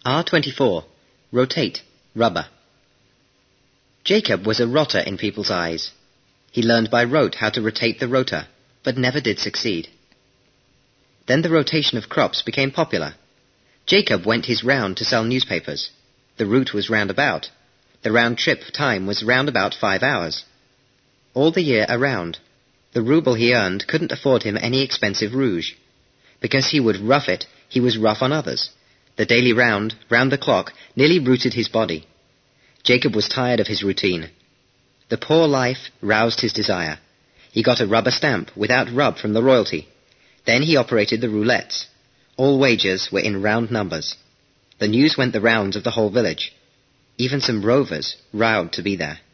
R24. Rotate, rubber. Jacob was a rotter in people's eyes. He learned by rote how to rotate the rotor, but never did succeed. Then the rotation of crops became popular. Jacob went his round to sell newspapers. The route was roundabout. The round trip time was round about 5 hours. All the year around, the rouble he earned couldn't afford him any expensive rouge. Because he would rough it, he was rough on others. The daily round the clock, nearly rooted his body. Jacob was tired of his routine. The poor life roused his desire. He got a rubber stamp without rub from the royalty. Then he operated the roulettes. All wagers were in round numbers. The news went the rounds of the whole village. Even some rovers rowed to be there.